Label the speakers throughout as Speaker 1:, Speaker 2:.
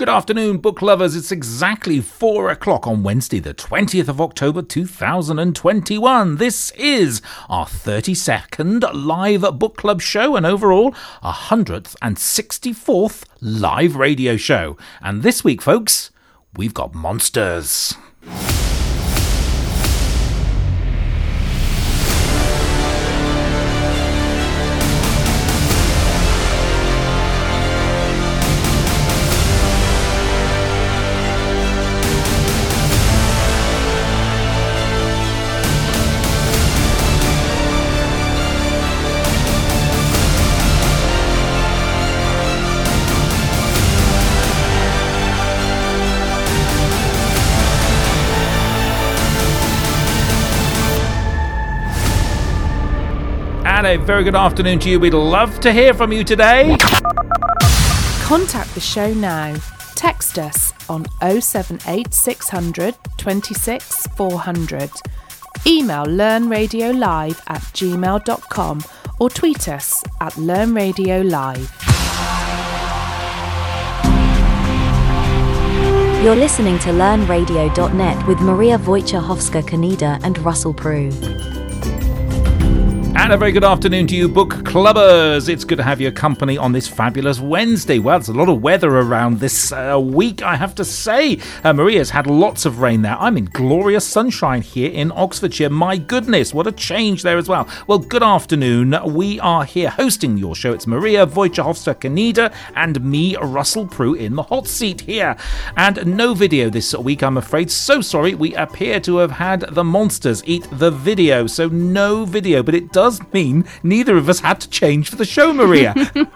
Speaker 1: Good afternoon, book lovers. It's exactly 4 o'clock on Wednesday, the 20th of October 2021. This is our 32nd live book club show and overall 164th live radio show. And this week, folks, we've got monsters. And a very good afternoon to you. We'd love to hear from you today.
Speaker 2: Contact the show now. Text us on 078 26 400. Email learnradiolive@gmail.com or tweet us at learnradiolive.
Speaker 3: You're listening to LearnRadio.net with Maria Wojciechowska-Kaneda and Russell Prue.
Speaker 1: And a very good afternoon to you, book clubbers. It's good to have your company on this fabulous Wednesday. Well, there's a lot of weather around this week, I have to say. Maria's had lots of rain there. I'm in glorious sunshine here in Oxfordshire. My goodness, what a change there as well. Well, good afternoon. We are here hosting your show. It's Maria Wojciechowska-Kaneda and me, Russell Prue, in the hot seat here. And no video this week, I'm afraid. So sorry. We appear to have had the monsters eat the video. So no video, but it does mean neither of us had to change for the show, Maria.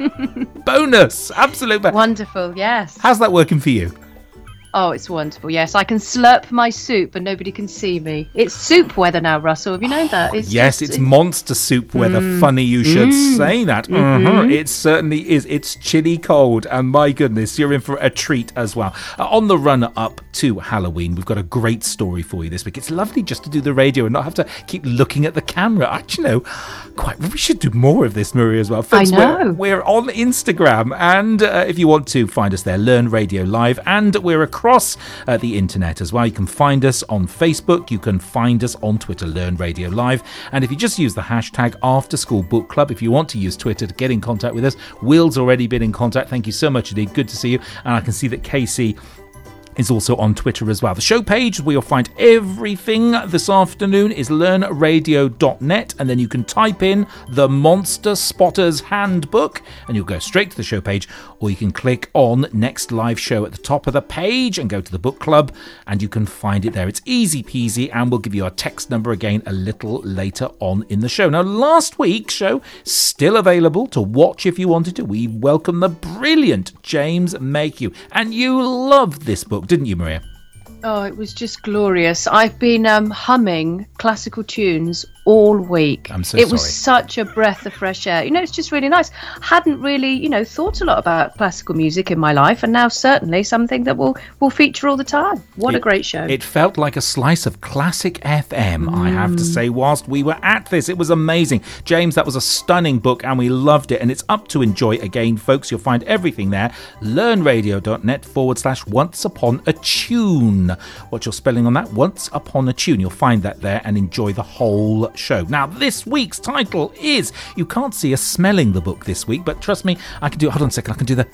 Speaker 1: Bonus, absolute.
Speaker 4: Wonderful, yes.
Speaker 1: How's that working for you?
Speaker 4: Oh, it's wonderful, yes. I can slurp my soup and nobody can see me. It's soup weather now, Russell. Have you known that?
Speaker 1: It's monster soup weather. Funny you should say that. It certainly is. It's chilly cold, and my goodness, you're in for a treat as well. On the run-up to Halloween, we've got a great story for you this week. It's lovely just to do the radio and not have to keep looking at the camera. Actually, we should do more of this, Maria, as well. Folks,
Speaker 4: I know.
Speaker 1: We're on Instagram, and if you want to find us there, Learn Radio Live, and we're across the internet as well. You can find us on Facebook, you can find us on Twitter, Learn Radio Live, and if you just use the hashtag After School Book Club, if you want to use Twitter to get in contact with us. Will's already been in contact. Thank you so much indeed. Good to see you. And I can see that Casey is also on Twitter as well. The show page where you'll find everything this afternoon is learnradio.net, and then you can type in the Monster Spotters Handbook and you'll go straight to the show page, or you can click on Next Live Show at the top of the page and go to the book club and you can find it there. It's easy peasy, and we'll give you our text number again a little later on in the show. Now, last week's show still available to watch if you wanted to. We welcome the brilliant James Mayhew, and you loved this book, didn't you, Maria?
Speaker 4: Oh, it was just glorious. I've been humming classical tunes all week.
Speaker 1: I'm so
Speaker 4: It
Speaker 1: sorry.
Speaker 4: was such a breath of fresh air. It's just really nice. Hadn't really, thought a lot about classical music in my life, and now certainly something that will feature all the time. What a great show.
Speaker 1: It felt like a slice of classic FM, I have to say, whilst we were at this. It was amazing. James, that was a stunning book, and we loved it, and it's up to enjoy again, folks. You'll find everything there. learnradio.net/Once Upon a Tune. What's your spelling on that? Once Upon a Tune. You'll find that there and enjoy the whole show. Now, this week's title is, you can't see us smelling the book this week, but trust me, I can do it. Hold on a second, I can do the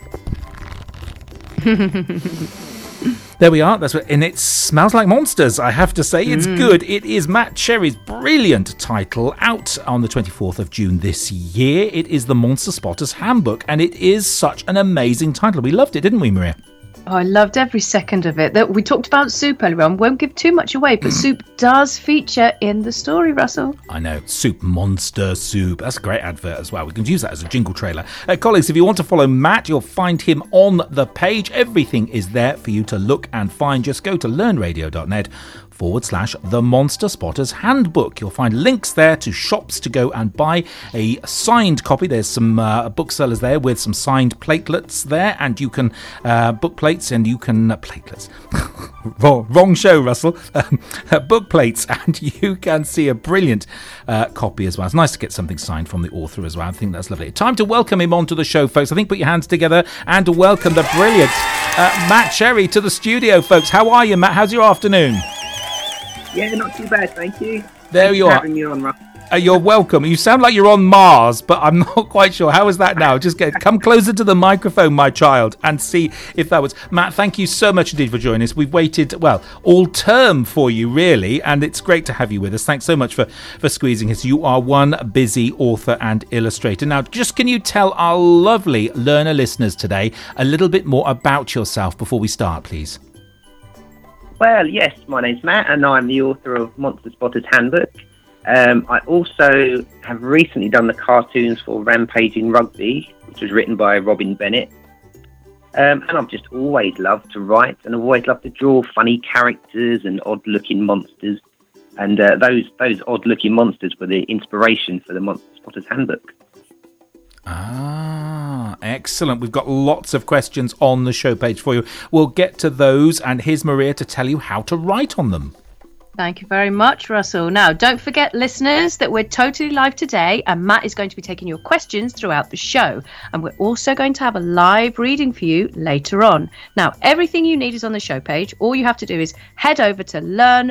Speaker 1: there we are. That's what, and it smells like monsters, I have to say. It's good. It is Matt Cherry's brilliant title, out on the 24th of June this year. It is the Monster Spotters Handbook, and it is such an amazing title. We loved it, didn't we, Maria?
Speaker 4: Oh, I loved every second of it. We talked about soup earlier on. Won't give too much away, but soup does feature in the story, Russell.
Speaker 1: I know. Soup, monster soup. That's a great advert as well. We can use that as a jingle trailer. Colleagues, if you want to follow Matt, you'll find him on the page. Everything is there for you to look and find. Just go to learnradio.net/The Monster Spotters Handbook. You'll find links there to shops to go and buy a signed copy. There's some booksellers there with some signed platelets there, and you can book plates, and you can platelets. wrong show, Russell. Book plates, and you can see a brilliant copy as well. It's nice to get something signed from the author as well. I think that's lovely. Time to welcome him onto the show, folks. I think put your hands together and welcome the brilliant Matt Cherry to the studio, folks. How are you, Matt? How's your afternoon?
Speaker 5: Yeah, not too bad, thank you.
Speaker 1: There you are.
Speaker 5: Having me on, Russ.
Speaker 1: You're welcome. You sound like you're on Mars, but I'm not quite sure. How is that now? Just come closer to the microphone, my child, and see if that was... Matt, thank you so much indeed for joining us. We've waited, well, all term for you, really, and it's great to have you with us. Thanks so much for squeezing us. You are one busy author and illustrator. Now, just can you tell our lovely learner listeners today a little bit more about yourself before we start, please?
Speaker 5: Well, yes, my name's Matt, and I'm the author of Monster Spotter's Handbook. I also have recently done the cartoons for Rampaging Rugby, which was written by Robin Bennett. And I've just always loved to write, and I've always loved to draw funny characters and odd-looking monsters. And those odd-looking monsters were the inspiration for the Monster Spotter's Handbook.
Speaker 1: Ah, excellent. We've got lots of questions on the show page for you. We'll get to those, and here's Maria to tell you how to write on them.
Speaker 4: Thank you very much, Russell. Now, don't forget, listeners, that we're totally live today, and Matt is going to be taking your questions throughout the show. And we're also going to have a live reading for you later on. Now, everything you need is on the show page. All you have to do is head over to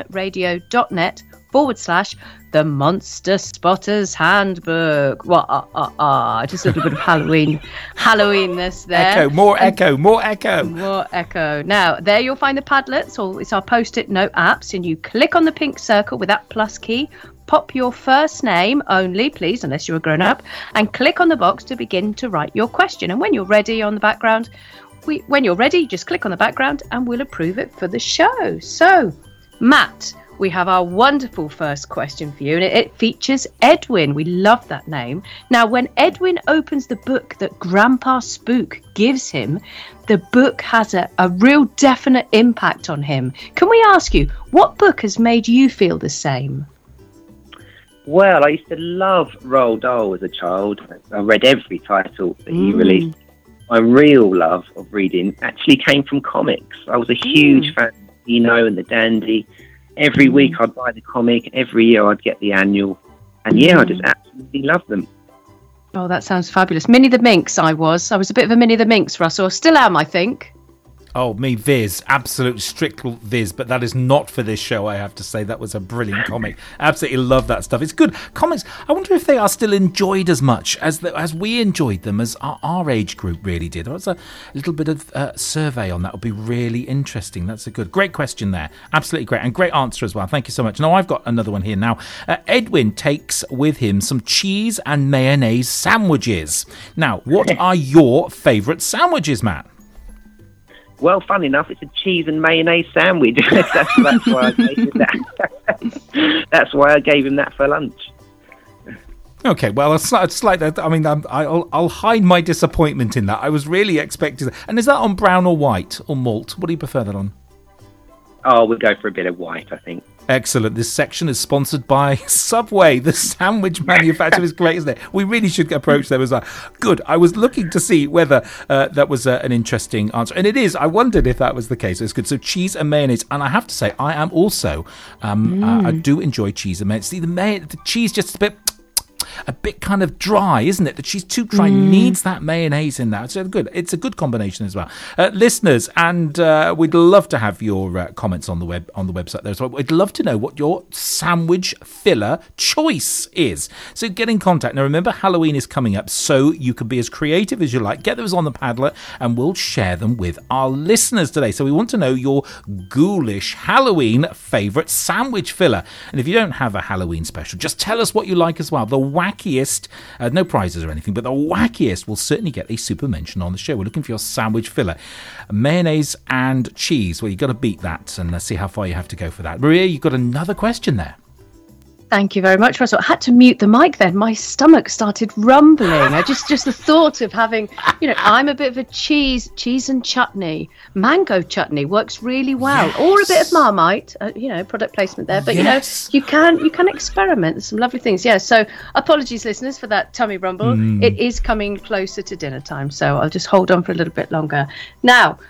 Speaker 4: learnradio.net/The Monster Spotter's Handbook. Just a little bit of Halloweenness there.
Speaker 1: More echo.
Speaker 4: More echo. Now, there you'll find the Padlets, or it's our post-it note apps, and you click on the pink circle with that plus key, pop your first name only, please, unless you're a grown-up, and click on the box to begin to write your question. And when you're ready on the background, just click on the background and we'll approve it for the show. So, Matt, we have our wonderful first question for you, and it features Edwin. We love that name. Now, when Edwin opens the book that Grandpa Spook gives him, the book has a real definite impact on him. Can we ask you, what book has made you feel the same?
Speaker 5: Well, I used to love Roald Dahl as a child. I read every title that he released. My real love of reading actually came from comics. I was a huge fan of Dino and the Dandy. Every week I'd buy the comic. Every year I'd get the annual. And I just absolutely love them.
Speaker 4: Oh, that sounds fabulous. Minnie the Minx I was a bit of a Minnie the Minx, Russell. Still am, I think.
Speaker 1: Oh, me, Viz. Absolute strict Viz. But that is not for this show, I have to say. That was a brilliant comic. Absolutely love that stuff. It's good. Comics, I wonder if they are still enjoyed as much as we enjoyed them, as our age group really did. There was a little bit of survey on that. Would be really interesting. That's a great question there. Absolutely great. And great answer as well. Thank you so much. Now, I've got another one here now. Edwin takes with him some cheese and mayonnaise sandwiches. Now, what are your favourite sandwiches, Matt?
Speaker 5: Well, fun enough, it's a cheese and mayonnaise sandwich. That's why I gave him that. That's why I gave him that for lunch.
Speaker 1: Okay, well, it's like that. I mean, I'll hide my disappointment in that. I was really expecting that. And is that on brown or white or malt? What do you prefer that on?
Speaker 5: Oh, we'll go for a bit of white, I think.
Speaker 1: Excellent. This section is sponsored by Subway. The sandwich manufacturer is great, isn't it? We really should approach them as well. Good. I was looking to see whether that was an interesting answer. And it is. I wondered if that was the case. It's good. So cheese and mayonnaise. And I have to say, I am also, I do enjoy cheese and mayonnaise. See, the cheese just a bit kind of dry, isn't it? The cheese too dry needs that mayonnaise in there. So good. It's a good combination as well. Listeners, and we'd love to have your comments on the website there as well. We'd love to know what your sandwich filler choice is. So get in contact. Now remember, Halloween is coming up, so you can be as creative as you like. Get those on the Padlet and we'll share them with our listeners today. So we want to know your ghoulish Halloween favourite sandwich filler. And if you don't have a Halloween special, just tell us what you like as well. The wackiest, no prizes or anything, but the wackiest will certainly get a super mention on the show. We're looking for your sandwich filler. Mayonnaise and cheese. Well, you've got to beat that and see how far you have to go for that. Maria, you've got another question there.
Speaker 4: Thank you very much, Russell. I had to mute the mic then. My stomach started rumbling. Just the thought of having, I'm a bit of a cheese and chutney. Mango chutney works really well. Yes. Or a bit of Marmite, product placement there. But,
Speaker 1: yes.
Speaker 4: you can experiment. There's some lovely things. Yeah, so apologies, listeners, for that tummy rumble. It is coming closer to dinner time, so I'll just hold on for a little bit longer. Now,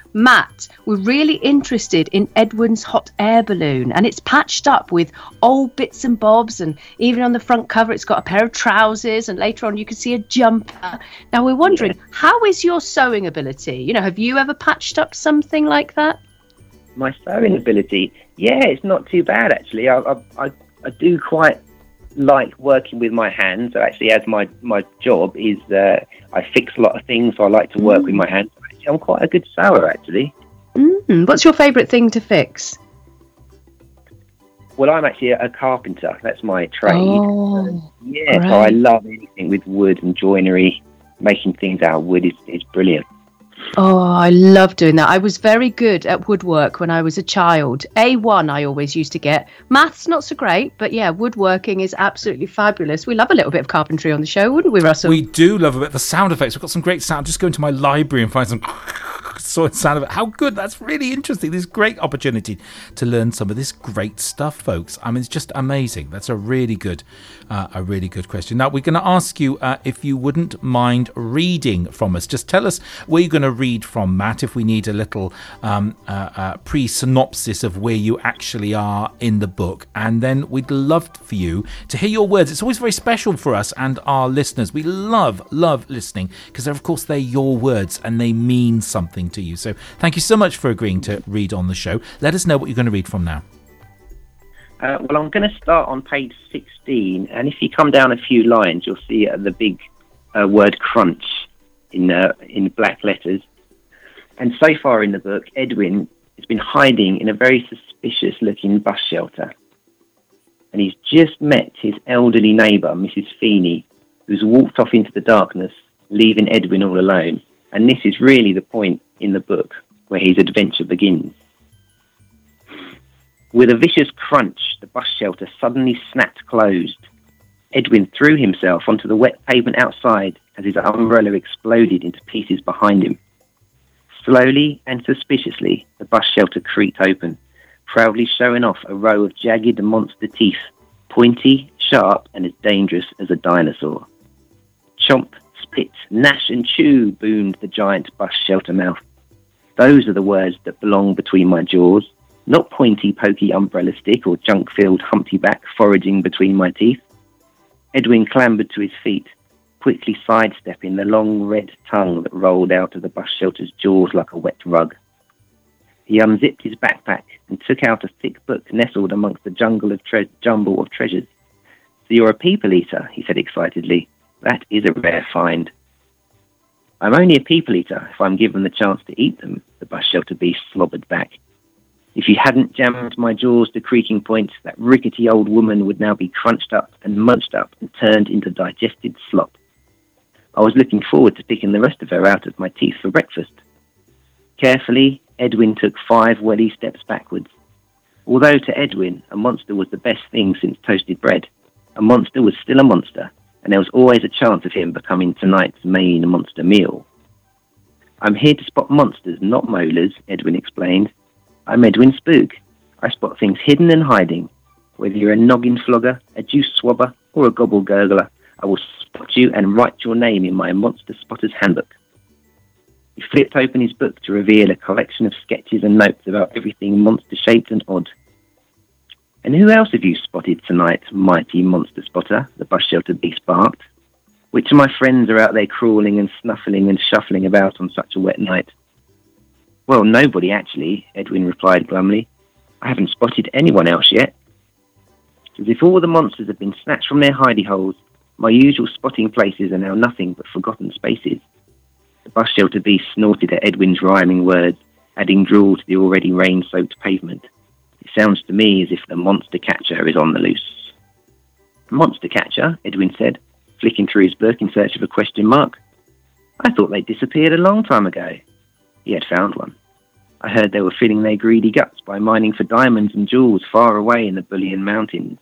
Speaker 4: Matt, we're really interested in Edwin's hot air balloon, and it's patched up with old bits and bobs, and even on the front cover it's got a pair of trousers, and later on you can see a jumper. Now we're wondering, how is your sewing ability? You know, have you ever patched up something like that?
Speaker 5: My sewing ability? Yeah, it's not too bad, actually. I do quite like working with my hands. So actually, as my job is, I fix a lot of things, so I like to work with my hands. I'm quite a good sewer, actually.
Speaker 4: What's your favourite thing to fix?
Speaker 5: Well, I'm actually a carpenter. That's my trade.
Speaker 4: Oh,
Speaker 5: yeah,
Speaker 4: great.
Speaker 5: so I love anything with wood and joinery. Making things out of wood is brilliant.
Speaker 4: Oh, I love doing that. I was very good at woodwork when I was a child. A1 I always used to get. Maths not so great, but yeah, woodworking is absolutely fabulous. We love a little bit of carpentry on the show, wouldn't we, Russell?
Speaker 1: We do love a bit of the sound effects. We've got some great sound. Just go into my library and find some sound of it. How good. That's really interesting. This great opportunity to learn some of this great stuff, folks. I mean, it's just amazing. That's a really good question. Now, we're going to ask you if you wouldn't mind reading from us. Just tell us where you're going to read from, Matt, if we need a little pre-synopsis of where you actually are in the book. And then we'd love for you to hear your words. It's always very special for us and our listeners. We love listening because, of course, they're your words and they mean something to you. So thank you so much for agreeing to read on the show. Let us know what you're going to read from now.
Speaker 5: Well, I'm going to start on page 16, and if you come down a few lines, you'll see the big word crunch in black letters. And so far in the book, Edwin has been hiding in a very suspicious-looking bus shelter. And he's just met his elderly neighbour, Mrs. Feeney, who's walked off into the darkness, leaving Edwin all alone. And this is really the point in the book where his adventure begins. With a vicious crunch, the bus shelter suddenly snapped closed. Edwin threw himself onto the wet pavement outside as his umbrella exploded into pieces behind him. Slowly and suspiciously, the bus shelter creaked open, proudly showing off a row of jagged monster teeth, pointy, sharp, and as dangerous as a dinosaur. Chomp, spit, gnash, and chew, boomed the giant bus shelter mouth. Those are the words that belong between my jaws, not pointy, pokey umbrella stick or junk-filled Humpty back foraging between my teeth. Edwin clambered to his feet, quickly sidestepping the long red tongue that rolled out of the bus shelter's jaws like a wet rug. He unzipped his backpack and took out a thick book nestled amongst the jumble of treasures. "So you're a people eater," he said excitedly. "That is a rare find." "I'm only a people eater if I'm given the chance to eat them," the bus shelter beast slobbered back. "If you hadn't jammed my jaws to creaking points, that rickety old woman would now be crunched up and munched up and turned into digested slop. I was looking forward to picking the rest of her out of my teeth for breakfast." Carefully, Edwin took 5 welly steps backwards. Although to Edwin, a monster was the best thing since toasted bread, a monster was still a monster, and there was always a chance of him becoming tonight's main monster meal. "I'm here to spot monsters, not molars," Edwin explained. "I'm Edwin Spook. I spot things hidden and hiding. Whether you're a noggin flogger, a juice swabber, or a gobble gurgler, I will spot you and write your name in my Monster Spotter's Handbook." He flipped open his book to reveal a collection of sketches and notes about everything monster-shaped and odd. "And who else have you spotted tonight, mighty Monster Spotter?" the bus shelter beast barked. "Which of my friends are out there crawling and snuffling and shuffling about on such a wet night?" "Well, nobody, actually," Edwin replied glumly. "I haven't spotted anyone else yet." As if all the monsters had been snatched from their hidey holes, my usual spotting places are now nothing but forgotten spaces. The bus shelter beast snorted at Edwin's rhyming words, adding drool to the already rain-soaked pavement. "It sounds to me as if the monster catcher is on the loose." "Monster catcher?" Edwin said, flicking through his book in search of a question mark. "I thought they disappeared a long time ago." He had found one. "I heard they were filling their greedy guts by mining for diamonds and jewels far away in the Bullion Mountains."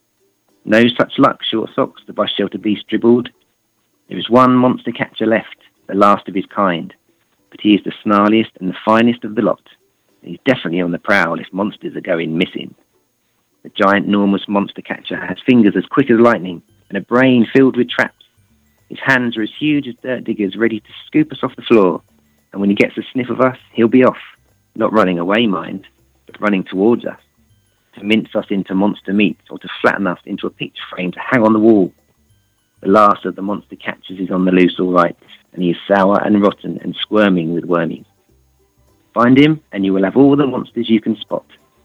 Speaker 5: "No such luck, short socks," the bus shelter beast dribbled. "There is one monster catcher left, the last of his kind, but he is the snarliest and the finest of the lot. He's definitely on the prowl if monsters are going missing. The giant enormous monster catcher has fingers as quick as lightning and a brain filled with traps. His hands are as huge as dirt diggers ready to scoop us off the floor. and when he gets a sniff of us, he'll be off. Not running away, mind, but running towards us, to mince us into monster meats or to flatten us into a picture frame to hang on the wall. The last of the monster catchers is on the loose all right, and he is sour and rotten and squirming with wormies. Find him, and you will have all the monsters you can spot.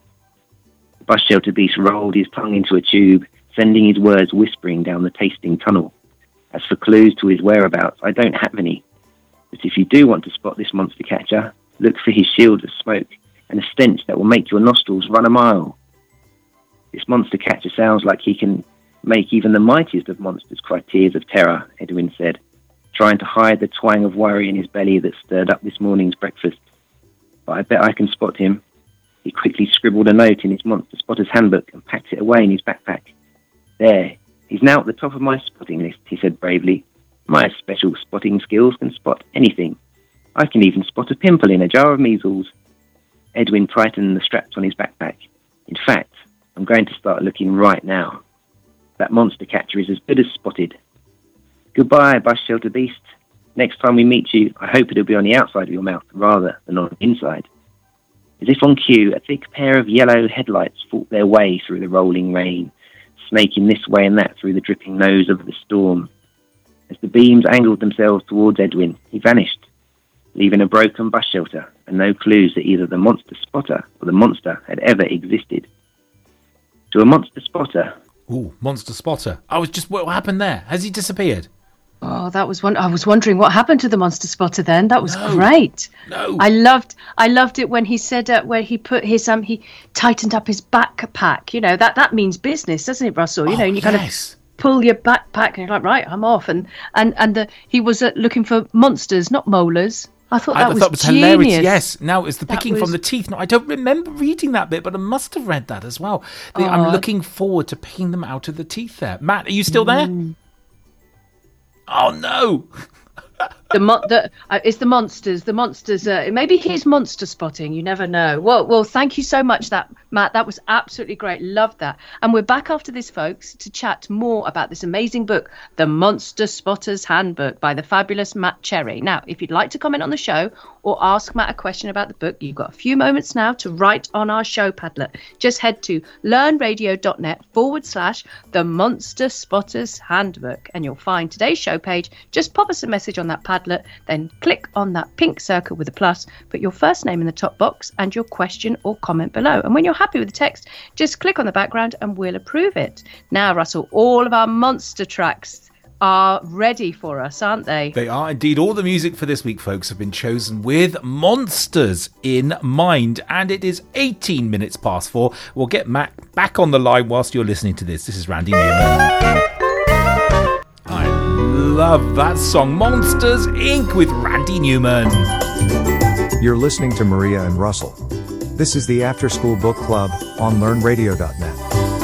Speaker 5: The bus shelter beast rolled his tongue into a tube, sending his words whispering down the tasting tunnel. As for clues to his whereabouts, I don't have any. But if you do want to spot this monster catcher, look for his shield of smoke and a stench that will make your nostrils run a mile. This monster catcher sounds like he can make even the mightiest of monsters cry tears of terror, Edwin said, trying to hide the twang of worry in his belly that stirred up this morning's breakfast. But I bet I can spot him. He quickly scribbled a note in his monster spotter's handbook and packed it away in his backpack. There, he's now at the top of my spotting list, he said bravely. My special spotting skills can spot anything. I can even spot a pimple in a jar of measles. Edwin tightened the straps on his backpack. In fact, I'm going to start looking right now. That monster catcher is as good as spotted. Goodbye, bus shelter beast. Next time we meet you, I hope it'll be on the outside of your mouth rather than on the inside. As if on cue, a thick pair of yellow headlights fought their way through the rolling rain, snaking this way and that through the dripping nose of the storm. As the beams angled themselves towards Edwin, he vanished, leaving a broken bus shelter and no clues that either the monster spotter or the monster had ever existed. To a monster spotter...
Speaker 1: Ooh, monster spotter. What happened there? Has he disappeared?
Speaker 4: Oh, that was one. I was wondering what happened to the monster spotter then. That was great.
Speaker 1: No.
Speaker 4: I loved it when he said where he put his he tightened up his backpack. You know, that means business, doesn't it, Russell? You know, and you kind of pull your backpack and you're like, right, I'm off. And he was looking for monsters, not molars. I thought that was
Speaker 1: hilarious. Yes. Now it's the picking from the teeth. No, I don't remember reading that bit, but I must have read that as well. I'm looking forward to picking them out of the teeth there. Matt, are you still there? Oh, no.
Speaker 4: It's the monsters. The monsters. Maybe he's monster spotting. You never know. Well, thank you so much, Matt. That was absolutely great. Loved that. And we're back after this, folks, to chat more about this amazing book, The Monster Spotter's Handbook by the fabulous Matt Cherry. Now, if you'd like to comment on the show or ask Matt a question about the book, you've got a few moments now to write on our show Padlet. Just head to learnradio.net/The Monster Spotter's Handbook, and you'll find today's show page. Just pop us a message on that Padlet, then click on that pink circle with a plus, put your first name in the top box and your question or comment below. And when you're happy with the text, just click on the background and we'll approve it. Now, Russell, all of our monster tracks are ready for us, aren't they?
Speaker 1: They are indeed. All the music for this week, folks, have been chosen with monsters in mind, and it is 18 minutes past 4. We'll get Matt back on the line whilst you're listening to this. This is Randy Newman. I love that song, Monsters Inc. with Randy Newman.
Speaker 6: You're listening to Maria and Russell. This is the After School Book Club on LearnRadio.net.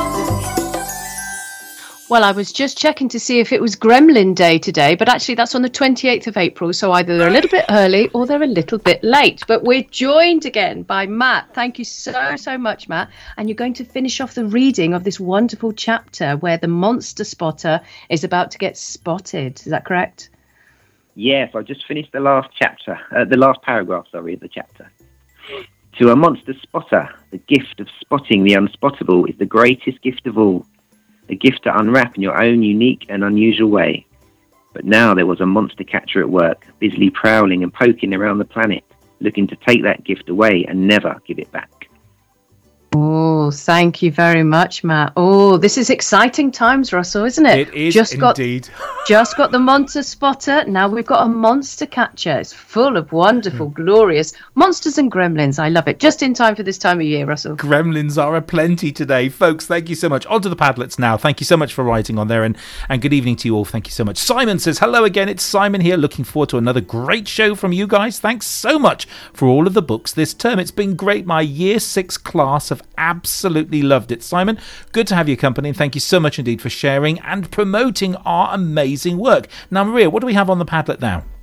Speaker 4: Well, I was just checking to see if it was Gremlin Day today, but actually that's on the 28th of April, so either they're a little bit early or they're a little bit late. But we're joined again by Matt. Thank you so much, Matt. And you're going to finish off the reading of this wonderful chapter where the monster spotter is about to get spotted. Is that correct?
Speaker 5: Yes, I just finished the last chapter, the last paragraph, of the chapter. To a monster spotter, the gift of spotting the unspottable is the greatest gift of all. A gift to unwrap in your own unique and unusual way. But now there was a monster catcher at work, busily prowling and poking around the planet, looking to take that gift away and never give it back.
Speaker 4: Oh, thank you very much, Matt. Oh, this is exciting times, Russell, isn't it?
Speaker 1: It is indeed.
Speaker 4: Just got the monster spotter. Now we've got a monster catcher. It's full of wonderful, glorious monsters and gremlins. I love it. Just in time for this time of year, Russell.
Speaker 1: Gremlins are aplenty today. Folks, thank you so much. On to the Padlets now. Thank you so much for writing on there, and good evening to you all. Thank you so much. Simon says, hello again. It's Simon here. Looking forward to another great show from you guys. Thanks so much for all of the books this term. It's been great. My Year 6 class have absolutely loved it. Simon, good to have your company, and thank you so much indeed for sharing and promoting our amazing work. Now, Maria, what do we have on the Padlet now?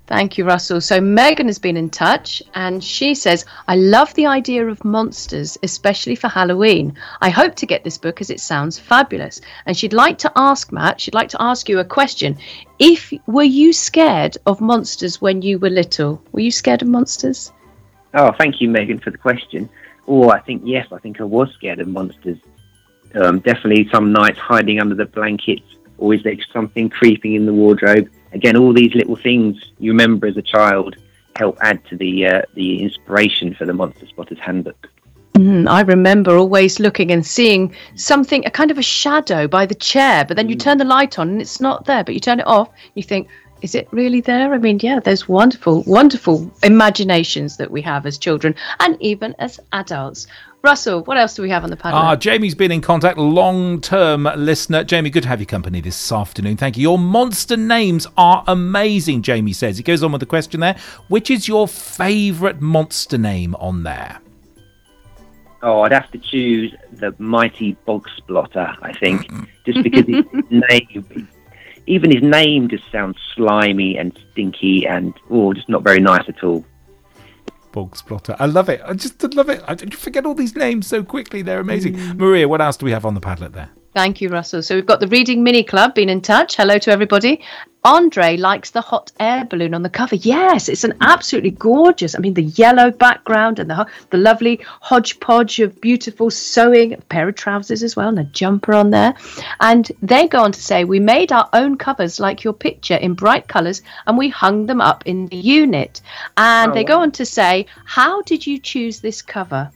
Speaker 4: Thank you, Russell. So Megan has been in touch and she says, I love the idea of monsters, especially for Halloween. I hope to get this book as it sounds fabulous. And she'd like to ask, Matt, she'd like to ask you a question. Were you scared of monsters when you were little? Were you scared of monsters?
Speaker 5: Oh, thank you, Megan, for the question. Oh, I think I was scared of monsters. Definitely some nights hiding under the blankets, always there's something creeping in the wardrobe. Again, all these little things you remember as a child help add to the inspiration for the Monster Spotter's Handbook.
Speaker 4: I remember always looking and seeing something, a kind of a shadow by the chair, but then you turn the light on and it's not there, but you turn it off, you think, is it really there? I mean, yeah, there's wonderful, wonderful imaginations that we have as children and even as adults. Russell, what else do we have on the Padlet?
Speaker 1: Jamie's been in contact, long-term listener. Jamie, good to have your company this afternoon. Thank you. Your monster names are amazing, Jamie says. He goes on with the question there. Which is your favourite monster name on there?
Speaker 5: Oh, I'd have to choose the mighty Bog Splotter, I think, just because his name, even his name just sounds slimy and stinky and just not very nice at all.
Speaker 1: Bog Splotter. I love it. I just love it. I forget all these names so quickly. They're amazing. Maria, what else do we have on the Padlet there?
Speaker 4: Thank you, Russell. So we've got the Reading Mini Club been in touch. Hello to everybody. Andre likes the hot air balloon on the cover. Yes, it's an absolutely gorgeous. I mean, the yellow background and the lovely hodgepodge of beautiful sewing, a pair of trousers as well, and a jumper on there. And they go on to say, we made our own covers like your picture in bright colours, and we hung them up in the unit. And they go on to say, how did you choose this cover?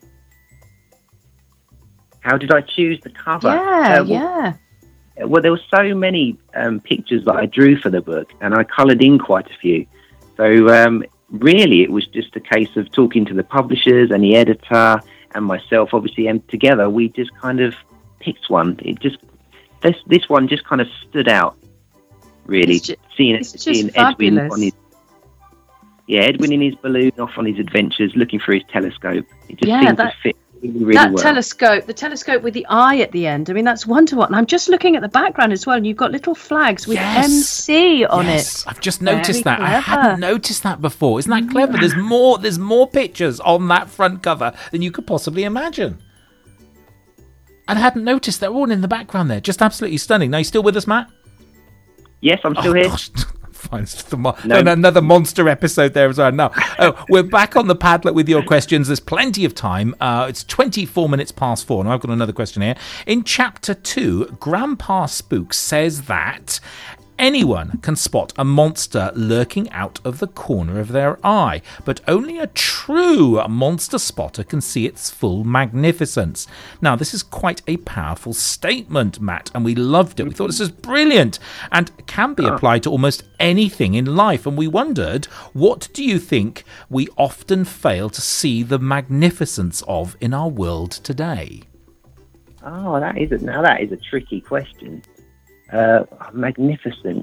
Speaker 5: How did I choose the cover?
Speaker 4: Yeah.
Speaker 5: Well, there were so many pictures that I drew for the book, and I coloured in quite a few. So really, it was just a case of talking to the publishers and the editor and myself, obviously, and together we just kind of picked one. This one just kind of stood out, really. Seeing Edwin on his Edwin in his balloon off on his adventures, looking through his telescope. It just seemed to fit. Really
Speaker 4: that
Speaker 5: well.
Speaker 4: the telescope with the eye at the end. I mean, that's wonderful. And I'm just looking at the background as well, and you've got little flags with MC on it.
Speaker 1: I've just noticed that.
Speaker 4: Clever.
Speaker 1: I hadn't noticed that before. Isn't that clever? There's more pictures on that front cover than you could possibly imagine. And I hadn't noticed they're all in the background there. Just absolutely stunning. Now, you still with us, Matt?
Speaker 5: Yes, I'm still here.
Speaker 1: Gosh. Fine, it's just another monster episode there as well. No, we're back on the Padlet with your questions. There's plenty of time. It's 24 minutes past 4. And I've got another question here. In Chapter 2, Grandpa Spook says that anyone can spot a monster lurking out of the corner of their eye, but only a true monster spotter can see its full magnificence. Now, this is quite a powerful statement, Matt, and we loved it. We thought this was brilliant and can be applied to almost anything in life. And we wondered, what do you think we often fail to see the magnificence of in our world today?
Speaker 5: Oh, that is a tricky question. Magnificent.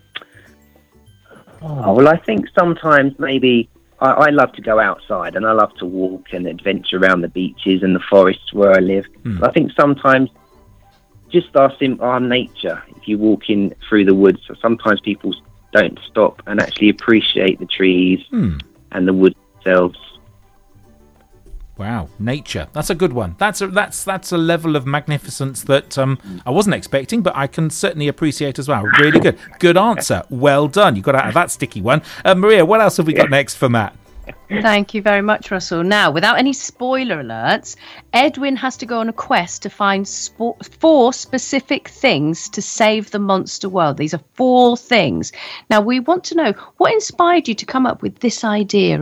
Speaker 5: Oh, well, I think sometimes maybe I love to go outside and I love to walk and adventure around the beaches and the forests where I live. I think sometimes just our nature, if you walk in through the woods, sometimes people don't stop and actually appreciate the trees and the woods themselves.
Speaker 1: Wow, nature. That's a good one. That's a level of magnificence that I wasn't expecting, but I can certainly appreciate as well. Really good. Good answer. Well done. You got out of that sticky one. Maria, what else have we got next for Matt?
Speaker 4: Thank you very much, Russell. Now, without any spoiler alerts, Edwin has to go on a quest to find 4 specific things to save the monster world. These are 4 things. Now, we want to know, what inspired you to come up with this idea?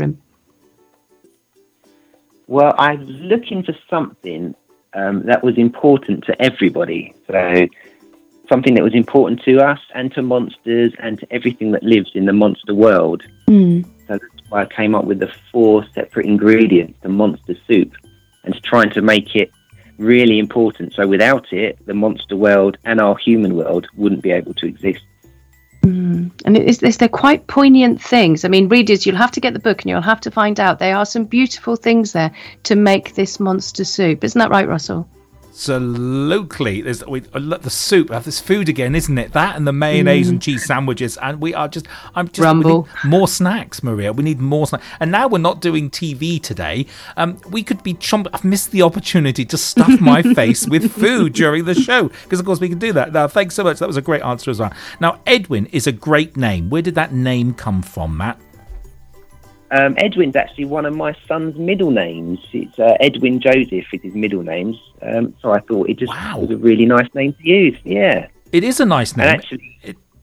Speaker 5: Well, I was looking for something that was important to everybody. So something that was important to us and to monsters and to everything that lives in the monster world. So that's why I came up with the 4 separate ingredients, the monster soup, and trying to make it really important. So without it, the monster world and our human world wouldn't be able to exist.
Speaker 4: And they're quite poignant things. I mean, readers, you'll have to get the book and you'll have to find out. There are some beautiful things there to make this monster soup. Isn't that right, Russell?
Speaker 1: Absolutely. The soup, this food again, isn't it? That and the mayonnaise and cheese sandwiches. And we need more snacks, Maria. We need more snacks. And now we're not doing TV today. We could be I've missed the opportunity to stuff my face with food during the show, because, of course, we can do that. Now, thanks so much. That was a great answer as well. Now, Edwin is a great name. Where did that name come from, Matt?
Speaker 5: Edwin's actually one of my son's middle names. It's Edwin Joseph is his middle name. So I thought it just was a really nice name to use. Yeah.
Speaker 1: It is a nice name.
Speaker 5: And actually,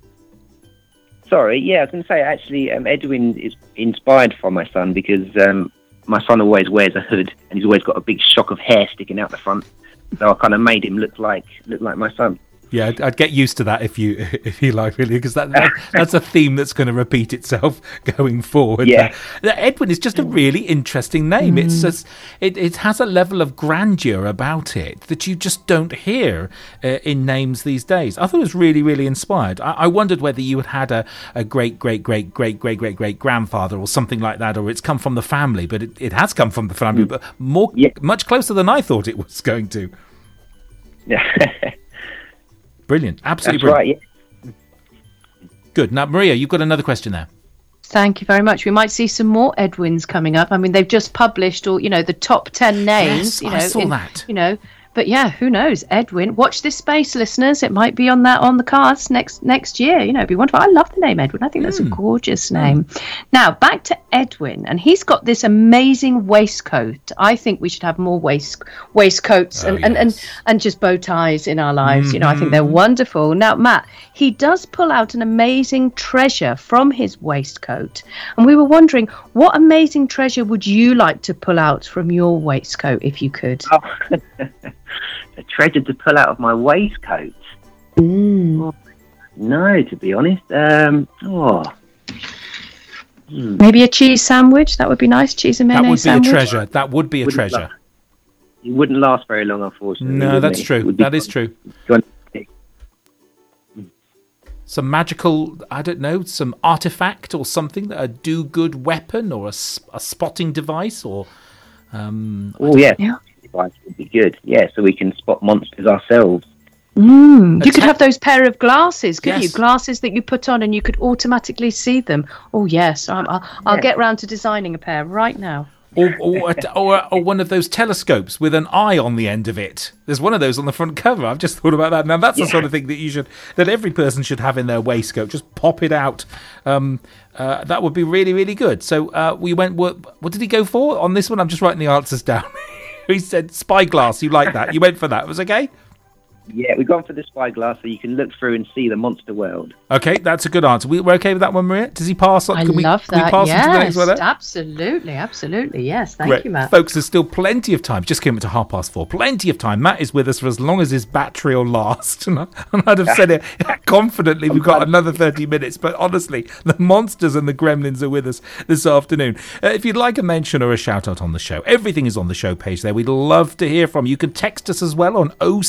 Speaker 5: I was going to say, actually, Edwin is inspired from my son, because my son always wears a hood, and he's always got a big shock of hair sticking out the front. So I kind of made him look like my son.
Speaker 1: Yeah, I'd get used to that if you like, really, because that's a theme that's going to repeat itself going forward.
Speaker 5: Yeah,
Speaker 1: Edwin is just a really interesting name. It's just, it has a level of grandeur about it that you just don't hear in names these days. I thought it was really, really inspired. I wondered whether you had a great grandfather or something like that, or it's come from the family, but it has come from the family, but much closer than I thought it was going to.
Speaker 5: Yeah.
Speaker 1: Brilliant. Absolutely
Speaker 5: That's
Speaker 1: brilliant.
Speaker 5: Right, yeah.
Speaker 1: Good. Now, Maria, you've got another question there.
Speaker 4: Thank you very much. We might see some more Edwins coming up. I mean, they've just published the top 10 names.
Speaker 1: Yes, I saw that.
Speaker 4: But yeah, who knows? Edwin, watch this space, listeners. It might be on the cards next year. It'd be wonderful. I love the name Edwin. I think that's a gorgeous name. Now, back to Edwin, and he's got this amazing waistcoat. I think we should have more waistcoats and just bow ties in our lives. I think they're wonderful. Now, Matt, he does pull out an amazing treasure from his waistcoat, and we were wondering, what amazing treasure would you like to pull out from your waistcoat if you could?
Speaker 5: Oh. A treasure to pull out of my waistcoat? Oh, no, to be honest.
Speaker 4: Maybe a cheese sandwich. That would be nice. Cheese and mayonnaise sandwich.
Speaker 1: That would be a treasure.
Speaker 5: It wouldn't last very long, unfortunately.
Speaker 1: No, that's true. That is true. Some magical, I don't know, some artifact or something, a do-good weapon or a spotting device or...
Speaker 5: Yeah. Would be good, so we can spot monsters ourselves.
Speaker 4: You could have those pair of glasses, couldn't you? Glasses that you put on and you could automatically see them. Oh yes, I'll get round to designing a pair right now.
Speaker 1: Or one of those telescopes with an eye on the end of it. There's one of those on the front cover. I've just thought about that. Now that's the sort of thing that every person should have in their waistcoat. Just pop it out. That would be really, really good. So we went. What did he go for on this one? I'm just writing the answers down. He said spyglass. You like that? You went for that. It was okay?
Speaker 5: Yeah, we've gone for the spyglass so you can look through and see the monster world. Okay,
Speaker 1: that's a good answer. We're okay with that one, Maria? Does he pass on?
Speaker 4: I love that.
Speaker 1: Can we pass on to the next one?
Speaker 4: Absolutely. Yes, thank you, Matt.
Speaker 1: Folks, there's still plenty of time. Just came up to 4:30. Plenty of time. Matt is with us for as long as his battery will last. And I'd have said it confidently. We've got another 30 minutes. But honestly, the monsters and the gremlins are with us this afternoon. If you'd like a mention or a shout out on the show, everything is on the show page there. We'd love to hear from you. You can text us as well on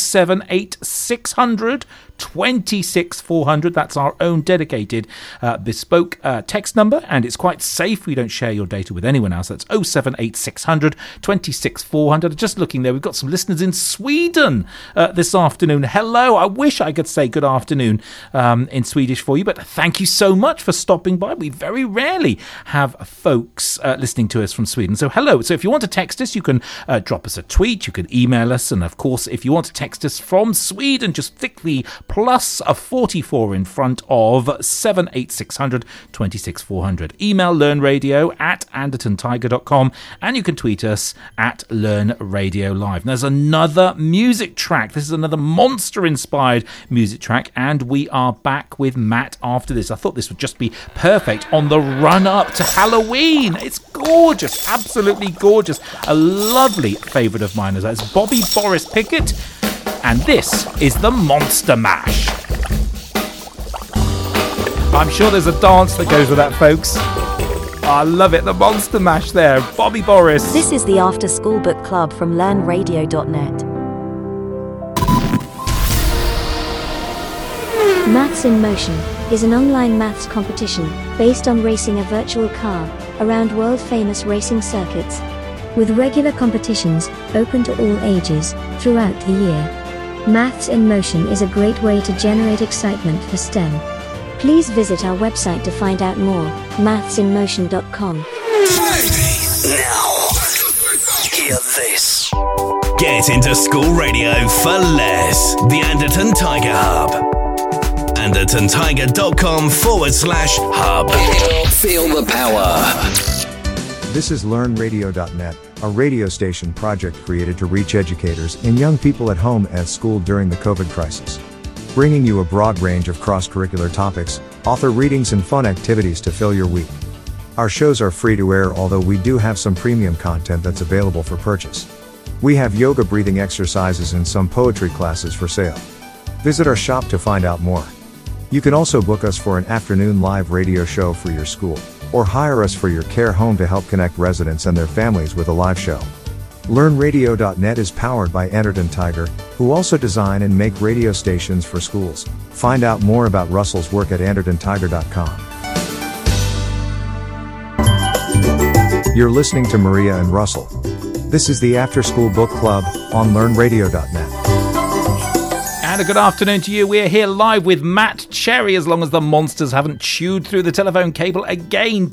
Speaker 1: 078 26 400. That's our own dedicated bespoke text number, and it's quite safe. We don't share your data with anyone else. That's 078 26 400. Just looking there, we've got some listeners in Sweden this afternoon. Hello. I wish I could say good afternoon in Swedish for you, but thank you so much for stopping by. We very rarely have folks listening to us from Sweden. So hello. So if you want to text us, you can drop us a tweet, you can email us, and of course, if you want to text us from Sweden, just stick the plus a 44 in front of 78600 26 400. Email learnradio@andertontiger.com, and you can tweet us at Learn Radio Live. There's another music track. This is another monster-inspired music track, and we are back with Matt after this. I thought this would just be perfect on the run-up to Halloween. It's gorgeous, absolutely gorgeous. A lovely favourite of mine is that. It's Bobby Boris Pickett, and this is the Monster Mash. I'm sure there's a dance that goes with that, folks. I love it, the Monster Mash there. Bobby Boris.
Speaker 3: This is the After School Book Club from learnradio.net. Maths in Motion is an online maths competition based on racing a virtual car around world-famous racing circuits.
Speaker 7: with regular competitions open to all ages throughout the year. Maths in Motion is a great way to generate excitement for STEM.
Speaker 3: Please visit our website to find out more, mathsinmotion.com.
Speaker 8: Now, hear this. Get into school radio for less. The Anderton Tiger Hub. AndertonTiger.com/hub. Feel the power.
Speaker 6: This is LearnRadio.net, a radio station project created to reach educators and young people at home and at school during the COVID crisis. Bringing you a broad range of cross-curricular topics, author readings and fun activities to fill your week. Our shows are free to air, although we do have some premium content that's available for purchase. We have yoga breathing exercises and some poetry classes for sale. Visit our shop to find out more. You can also book us for an afternoon live radio show for your school, or hire us for your care home to help connect residents and their families with a live show. LearnRadio.net is powered by Anderton Tiger, who also design and make radio stations for schools. Find out more about Russell's work at AndertonTiger.com. You're listening to Maria and Russell. This is the After School Book Club on LearnRadio.net.
Speaker 1: And a good afternoon to you. We're here live with Matt Cherry, as long as the monsters haven't chewed through the telephone cable again.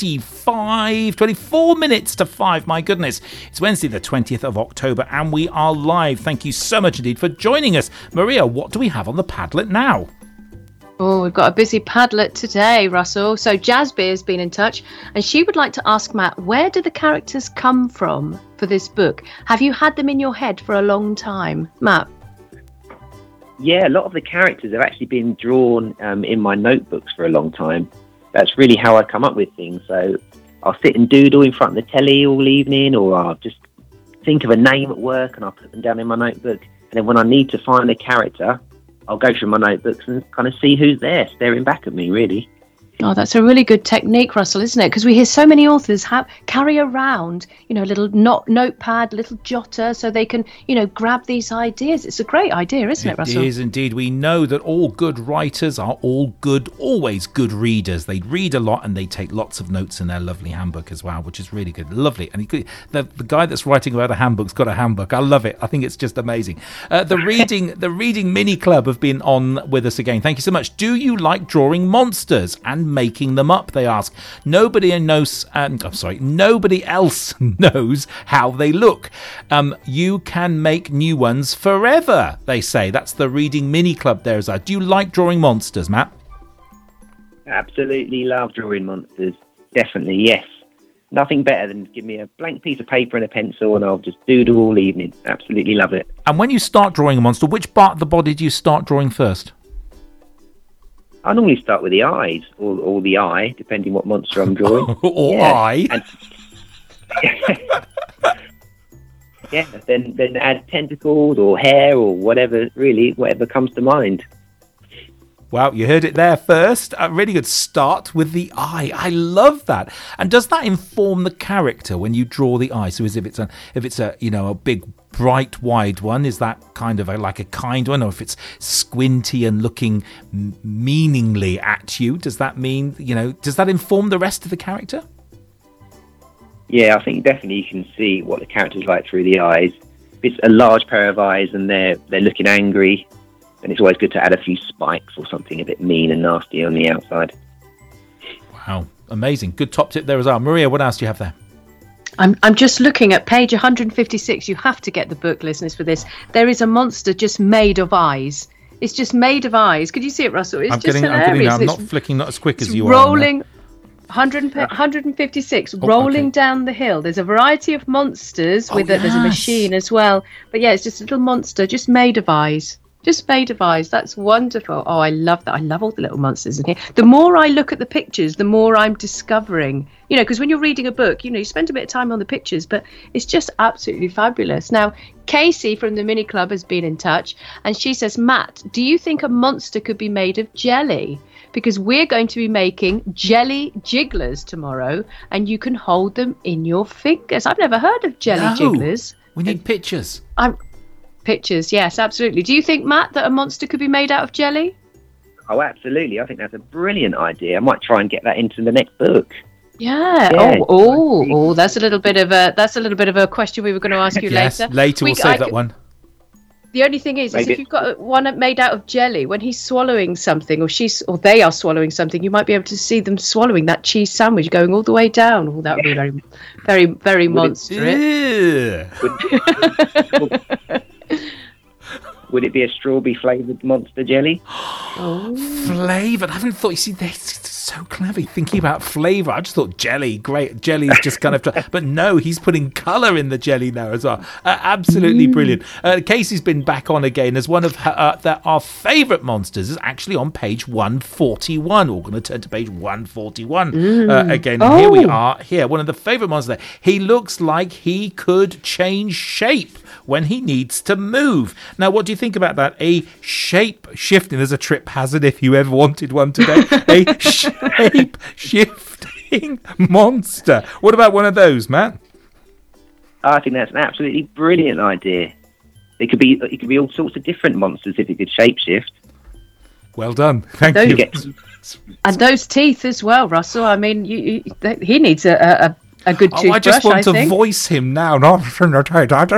Speaker 1: 24 minutes to 5. My goodness. It's Wednesday, the 20th of October, and we are live. Thank you so much indeed for joining us. Maria, what do we have on the Padlet now?
Speaker 4: Oh, we've got a busy Padlet today, Russell. So Jazzbeer has been in touch, and she would like to ask Matt, where do the characters come from for this book? Have you had them in your head for a long time? Matt?
Speaker 5: Yeah, a lot of the characters have actually been drawn in my notebooks for a long time. That's really how I come up with things. So I'll sit and doodle in front of the telly all evening, or I'll just think of a name at work and I'll put them down in my notebook. And then when I need to find a character, I'll go through my notebooks and kind of see who's there staring back at me, really.
Speaker 4: Oh, that's a really good technique, Russell, isn't it? Because we hear so many authors carry around, a little notepad, little jotter, so they can, grab these ideas. It's a great idea, isn't it, Russell?
Speaker 1: It is indeed. We know that all good writers are always good readers. They read a lot and they take lots of notes in their lovely handbook as well, which is really good. Lovely. And the guy that's writing about a handbook's got a handbook. I love it. I think it's just amazing. The Reading Mini Club have been on with us again. Thank you so much. Do you like drawing monsters and making them up, they ask? Nobody else knows how they look. You can make new ones forever, they say. That's the Reading Mini Club there. Do you like drawing monsters, Matt?
Speaker 5: Absolutely love drawing monsters. Definitely, yes. Nothing better than give me a blank piece of paper and a pencil and I'll just doodle all evening. Absolutely love it.
Speaker 1: And when you start drawing a monster, which part of the body do you start drawing first?
Speaker 5: I normally start with the eyes, or the eye, depending what monster I'm drawing.
Speaker 1: Eye?
Speaker 5: Then add tentacles or hair or whatever comes to mind.
Speaker 1: Well, you heard it there first. A really good start with the eye. I love that. And does that inform the character when you draw the eye? So if it's a big bright wide one, is that kind of like a kind one? Or if it's squinty and looking meaningly at you, does that mean, does that inform the rest of the character?
Speaker 5: Yeah, I think definitely you can see what the character's like through the eyes. If it's a large pair of eyes and they're looking angry, then it's always good to add a few spikes or something a bit mean and nasty on the outside.
Speaker 1: Wow, amazing. Good top tip there as well. Maria, what else do you have there?
Speaker 4: I'm just looking at page 156. You have to get the book, listeners, for this. There is a monster just made of eyes. It's just made of eyes. Could you see it, Russell? It's hilarious.
Speaker 1: I'm not flicking, not as quick as you
Speaker 4: rolling, are. 156, rolling down the hill. There's a variety of monsters there's a machine as well. But yeah, it's just a little monster just made of eyes. Just made of eyes. That's wonderful. Oh, I love that. I love all the little monsters in here. The more I look at the pictures, the more I'm discovering. Because when you're reading a book, you spend a bit of time on the pictures, but it's just absolutely fabulous. Now, Casey from the Mini Club has been in touch, and she says, Matt, do you think a monster could be made of jelly? Because we're going to be making jelly jigglers tomorrow, and you can hold them in your fingers. I've never heard of jelly jigglers.
Speaker 1: We need pictures.
Speaker 4: Pictures, yes, absolutely. Do you think, Matt, that a monster could be made out of jelly?
Speaker 5: Oh, absolutely. I think that's a brilliant idea. I might try and get that into the next book.
Speaker 4: Yeah.
Speaker 5: Yeah.
Speaker 4: Oh. That's a little bit of a question we were going to ask you
Speaker 1: Yes,
Speaker 4: later.
Speaker 1: later we'll save that one.
Speaker 4: The only thing is if you've got one made out of jelly, when he's swallowing something, or they are swallowing something, you might be able to see them swallowing that cheese sandwich going all the way down. Oh, that would be very, very, very monstrous.
Speaker 5: Would it be a strawberry flavoured Monster jelly?
Speaker 1: Flavoured. I haven't thought. You see, they're so clever thinking about flavour. I just thought jelly. Great. Jelly is just kind of. But no, he's putting colour in the jelly now as well. Absolutely brilliant. Casey's been back on again as one of our favourite monsters is actually on page 141. We're going to turn to page 141 again. And here we are. Here, one of the favourite monsters there. He looks like he could change shape when he needs to move. Now, what do you think about that? A shape shifting. There's a trip hazard if you ever wanted one today. A shape shifting monster. What about one of those, Matt?
Speaker 5: I think that's an absolutely brilliant idea. It could be all sorts of different monsters if it could shapeshift.
Speaker 1: Well done. Thank you.
Speaker 4: And those teeth as well, Russell. I mean, he needs a good toothbrush,
Speaker 1: I just want to voice him now, not from the tape. I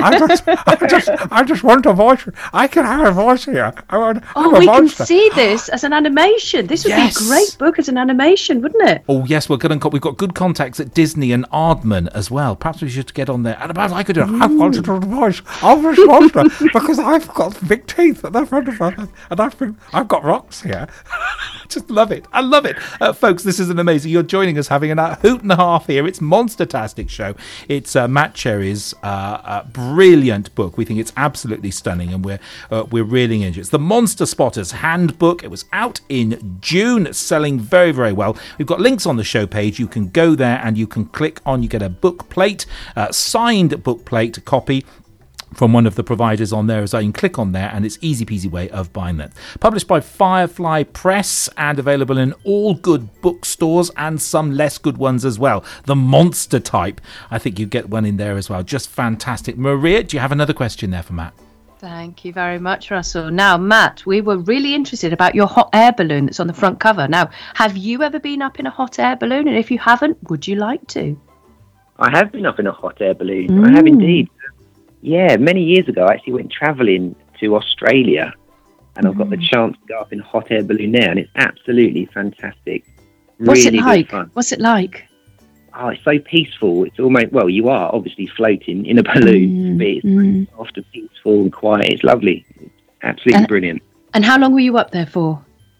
Speaker 1: just want to voice him. I can have a voice here.
Speaker 4: We can see this as an animation. This would be a great book as an animation, wouldn't it?
Speaker 1: Oh yes, we've got good contacts at Disney and Aardman as well. Perhaps we should get on there. And about I could do it. I want to do the voice of this monster because I've got big teeth at the front of it, and I've got rocks here. Just love it. I love it, folks. This is an amazing. You're joining us having a hoot and a half here. It's Monster-tastic show. It's Matt Cherry's brilliant book. We think it's absolutely stunning, and we're really into it. It's the Monster Spotters Handbook. It was out in June, selling very, very well. We've got links on the show page. You can go there and you can click on. You get a book plate, signed book plate copy from one of the providers on there, as I can click on there, and it's easy peasy way of buying that. Published by Firefly Press and available in all good bookstores and some less good ones as well. The monster type, I think you get one in there as well. Just fantastic. Maria, do you have another question there for Matt?
Speaker 4: Thank you very much, Russell. Now, Matt, we were really interested about your hot air balloon that's on the front cover. Now, have you ever been up in a hot air balloon? And if you haven't, would you like to?
Speaker 5: I have been up in a hot air balloon. I have indeed. Yeah, many years ago, I actually went travelling to Australia, and I've got the chance to go up in a hot air balloon there, and it's absolutely fantastic.
Speaker 4: What's
Speaker 5: really
Speaker 4: it like?
Speaker 5: Good fun.
Speaker 4: What's it like?
Speaker 5: Oh, it's so peaceful. It's almost, well, you are obviously floating in a balloon, but it's soft and peaceful and quiet. It's lovely. It's absolutely brilliant.
Speaker 4: And how long were you up there for?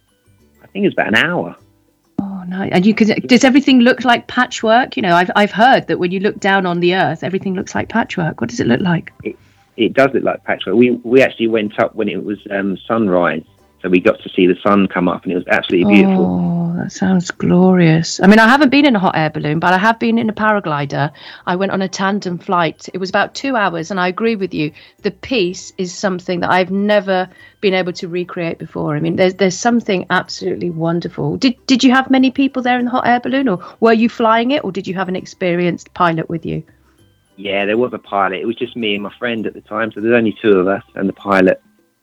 Speaker 5: I think it's about an hour.
Speaker 4: Oh, no. And does everything look like patchwork? You know, I've heard that when you look down on the earth, everything looks like patchwork. What does it look like?
Speaker 5: It does look like patchwork. We actually went up when it was sunrise, so we got to see the sun come up, and it was absolutely beautiful.
Speaker 4: Oh, that sounds glorious. I mean, I haven't been in a hot air balloon, but I have been in a paraglider. I went on a tandem flight. It was about 2 hours, and I agree with you. The peace is something that I've never been able to recreate before. I mean, there's something absolutely wonderful. Did you have many people there in the hot air balloon, or were you flying it, or did you have an experienced pilot with you?
Speaker 5: Yeah, there was a pilot. It was just me and my friend at the time, so there's only two of us and the pilot.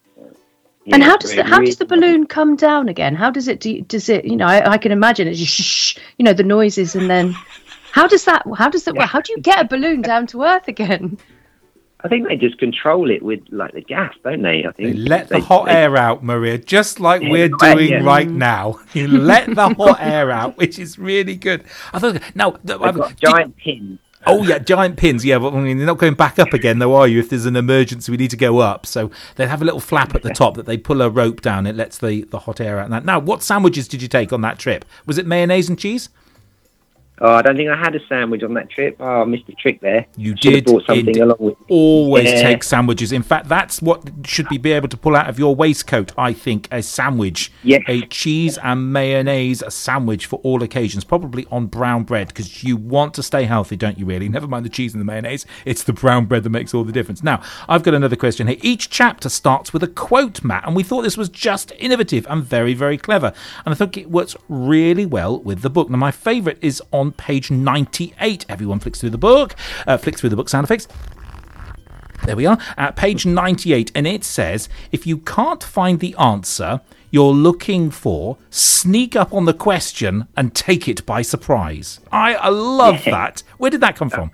Speaker 4: Yeah, and how does the balloon come down again? How does it? You know, I can imagine it's just shh, you know, the noises, and then how does that? How do you get a balloon down to earth again?
Speaker 5: I think they just control it with like the gas, don't they? I think
Speaker 1: they let the hot air out, Maria, just like we're doing right now. You let the hot air out, which is really good. I thought now
Speaker 5: I've got giant pins.
Speaker 1: Oh, yeah, giant pins. Yeah, but I mean, they're not going back up again, though, are you? If there's an emergency, we need to go up. So they have a little flap at the top that they pull a rope down. It lets the hot air out. Now, what sandwiches did you take on that trip? Was it mayonnaise and cheese?
Speaker 5: Oh, I don't think I had a sandwich on that trip. Oh, I missed the trick there.
Speaker 1: You did.
Speaker 5: Brought something along with me.
Speaker 1: Always take sandwiches. In fact, that's what should be able to pull out of your waistcoat, I think, a sandwich.
Speaker 5: Yes.
Speaker 1: A cheese and mayonnaise sandwich for all occasions, probably on brown bread, because you want to stay healthy, don't you really? Never mind the cheese and the mayonnaise. It's the brown bread that makes all the difference. Now, I've got another question here. Each chapter starts with a quote, Matt, and we thought this was just innovative and very, very clever. And I think it works really well with the book. Now, my favourite is on page 98. Everyone flicks through the book. Sound effects. There we are, at page 98, and it says, if you can't find the answer you're looking for, sneak up on the question and take it by surprise. I love that. Where did that come from?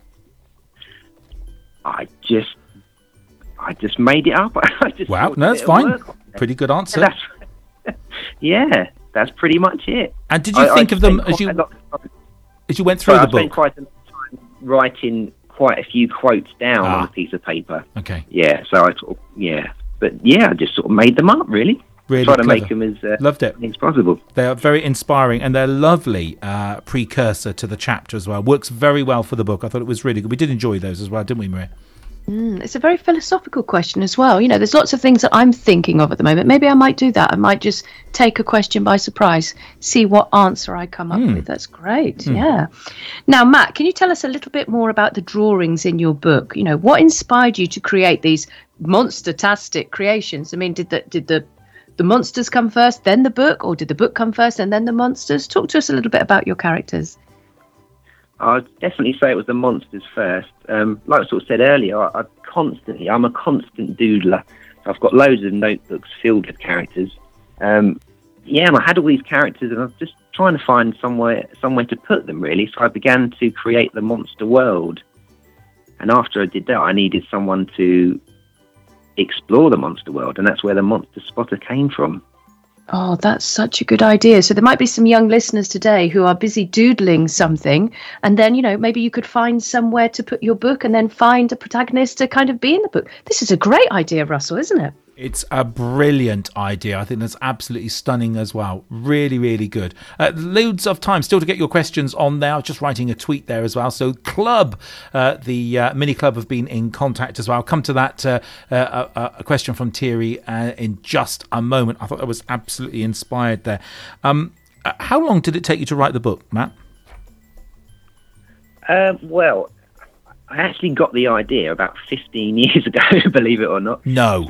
Speaker 5: I just made it up.
Speaker 1: Wow, no, that's fine. Pretty good answer.
Speaker 5: That's pretty much it.
Speaker 1: And did you think of them as you went through the book?
Speaker 5: I spent quite a lot of time writing quite a few quotes down on a piece of paper.
Speaker 1: Okay.
Speaker 5: Yeah, so I sort of, I just sort of made them up, really.
Speaker 1: Really
Speaker 5: try to
Speaker 1: clever.
Speaker 5: make them as
Speaker 1: loved it
Speaker 5: as possible.
Speaker 1: They are very inspiring, and they're lovely precursor to the chapter as well. Works very well for the book. I thought it was really good. We did enjoy those as well, didn't we, Maria?
Speaker 4: It's a very philosophical question as well. You know, there's lots of things that I'm thinking of at the moment. Maybe I might do that. I might just take a question by surprise, see what answer I come up with. That's great. Yeah. Now, Matt, can you tell us a little bit more about the drawings in your book? You know, what inspired you to create these monster-tastic creations? I mean, did the monsters come first, then the book, or did the book come first and then the monsters? Talk to us a little bit about your characters.
Speaker 5: I'd definitely say it was the monsters first. Like I sort of said earlier, I'm a constant doodler. I've got loads of notebooks filled with characters. I had all these characters and I was just trying to find somewhere to put them, really. So I began to create the monster world. And after I did that, I needed someone to explore the monster world, and that's where the Monster Spotter came from.
Speaker 4: Oh, that's such a good idea. So there might be some young listeners today who are busy doodling something, and then, you know, maybe you could find somewhere to put your book and then find a protagonist to kind of be in the book. This is a great idea, Russell, isn't it?
Speaker 1: It's a brilliant idea. I think that's absolutely stunning as well. Really, really good. Loads of time still to get your questions on there. I was just writing a tweet there as well. So Club, the mini club, have been in contact as well. I'll come to that a question from Thierry in just a moment. I thought that was absolutely inspired there. How long did it take you to write the book, Matt?
Speaker 5: Well, I actually got the idea about 15 years ago, believe it or not.
Speaker 1: No.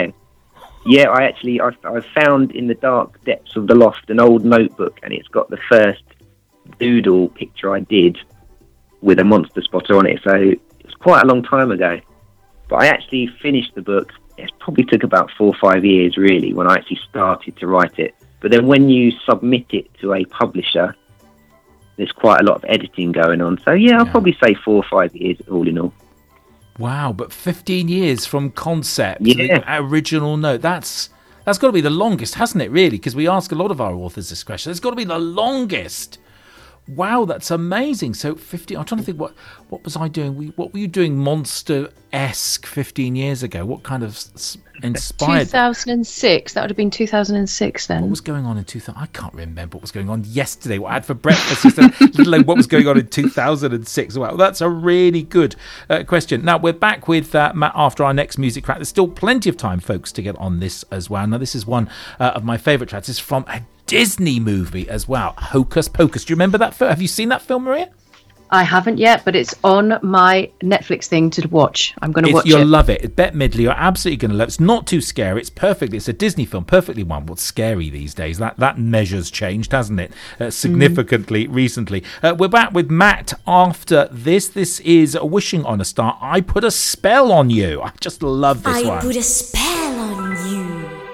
Speaker 5: I found in the dark depths of the loft an old notebook, and it's got the first doodle picture I did with a Monster Spotter on it. So it's quite a long time ago. But I actually finished the book. It probably took about 4 or 5 years, really, when I actually started to write it. But then when you submit it to a publisher, there's quite a lot of editing going on. So, I'll probably say 4 or 5 years all in all.
Speaker 1: Wow, but 15 years from concept to the original note. That's got to be the longest, hasn't it, really? Because we ask a lot of our authors this question. It's got to be the longest. Wow, that's amazing. So 15, I'm trying to think, what was I doing? What were you doing monster-esque 15 years ago? What kind of inspired?
Speaker 4: 2006. That would have been 2006 then.
Speaker 1: What was going on in 2000? I can't remember what was going on yesterday. What I had for breakfast, just let alone what was going on in 2006. Well, that's a really good question. Now, we're back with Matt after our next music track. There's still plenty of time, folks, to get on this as well. Now, this is one of my favourite tracks. It's from a Disney movie as well, Hocus Pocus. Do you remember that film? Have you seen that film, Maria?
Speaker 4: I haven't yet, but it's on my Netflix thing to watch. I'm going to watch it.
Speaker 1: You'll love it. Bette Midler, you're absolutely going to love it. It's not too scary. It's a Disney film, perfectly one. What's scary these days? That measure's changed, hasn't it? Significantly recently. We're back with Matt after this. This is Wishing on a Star. I Put a Spell on You. I just love this one.
Speaker 9: I put a spell on you.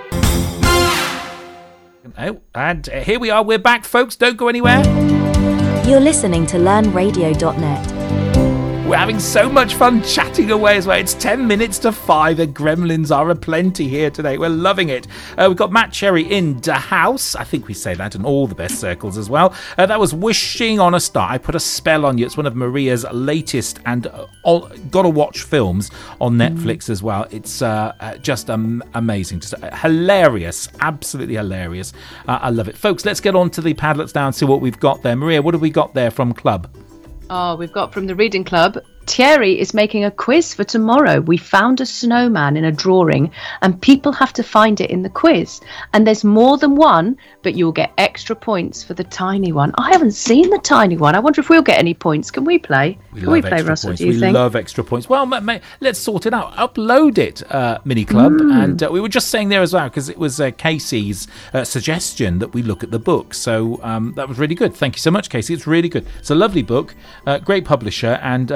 Speaker 1: Oh, and here we are. We're back, folks. Don't go anywhere.
Speaker 3: You're listening to LearnRadio.net.
Speaker 1: We're having so much fun chatting away as well. It's 10 minutes to 5. The gremlins are aplenty here today. We're loving it. We've got Matt Cherry in the house. I think we say that in all the best circles as well. That was Wishing on a Star. I Put a Spell on You. It's one of Maria's latest and gotta watch films on Netflix as well. It's just amazing. Just hilarious. Absolutely hilarious. I love it. Folks, let's get on to the Padlets now and see what we've got there. Maria, what have we got there from Club?
Speaker 4: Oh, we've got from the Reading Club, Thierry is making a quiz for tomorrow. We found a snowman in a drawing and people have to find it in the quiz. And there's more than one, but you'll get extra points for the tiny one. I haven't seen the tiny one. I wonder if we'll get any points. Can we play? Can we play, Russell, do you think?
Speaker 1: We love extra points. Well, let's sort it out. Upload it, Mini Club. And we were just saying there as well, because it was Casey's suggestion that we look at the book. So that was really good. Thank you so much, Casey. It's really good. It's a lovely book, great publisher, and Matt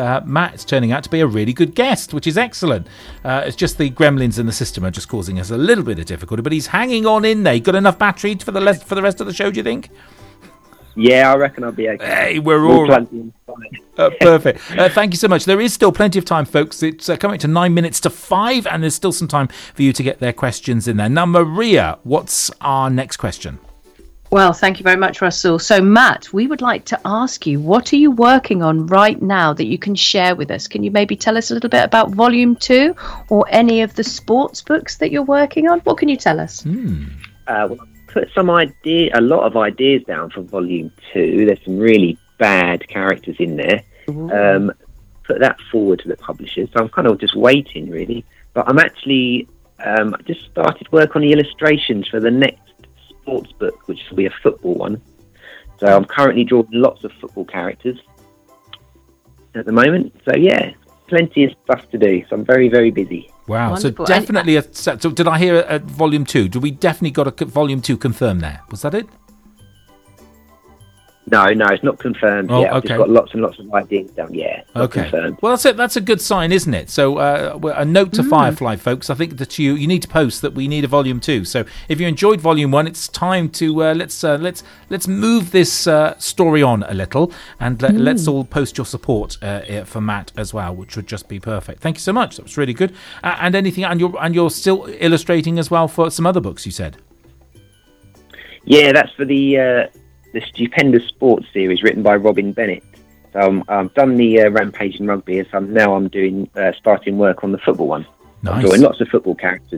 Speaker 1: Matt is turning out to be a really good guest, which is excellent. It's just the gremlins in the system are just causing us a little bit of difficulty, but he's hanging on in there. You got enough battery for the rest of the show, do you think?
Speaker 5: Yeah, I reckon I'll be okay.
Speaker 1: Hey, we're all right. Perfect. Thank you so much. There is still plenty of time, folks. It's coming to 9 minutes to 5, and there's still some time for you to get their questions in there. Now, Maria, what's our next question?
Speaker 4: Well, thank you very much, Russell. So, Matt, we would like to ask you, what are you working on right now that you can share with us? Can you maybe tell us a little bit about Volume 2 or any of the sports books that you're working on? What can you tell us?
Speaker 5: Well, I put a lot of ideas down for Volume 2. There's some really bad characters in there. Put that forward to the publishers. So I'm kind of just waiting, really. But I'm actually just started work on the illustrations for the next sports book, which will be a football one. So I'm currently drawing lots of football characters at the moment. So yeah, plenty of stuff to do. So I'm very, very busy.
Speaker 1: Wow.
Speaker 4: Wonderful.
Speaker 1: So definitely so did I hear at Volume 2? Did we definitely got a Volume 2 confirmed there? Was that it?
Speaker 5: No, it's not confirmed yet. I've just got lots and lots of ideas down. Yeah, not confirmed.
Speaker 1: Well, that's it. That's a good sign, isn't it? So a note to Firefly, folks. I think that you need to post that we need a Volume 2. So if you enjoyed Volume 1, it's time to let's move this story on a little, and let's all post your support for Matt as well, which would just be perfect. Thank you so much. That was really good. And anything, and you're still illustrating as well for some other books, you said.
Speaker 5: Yeah, that's for the Stupendous Sports series written by Robin Bennett. So I've done the Rampaging Rugby, so now I'm doing starting work on the football one.
Speaker 1: Nice.
Speaker 5: I'm drawing lots of football characters.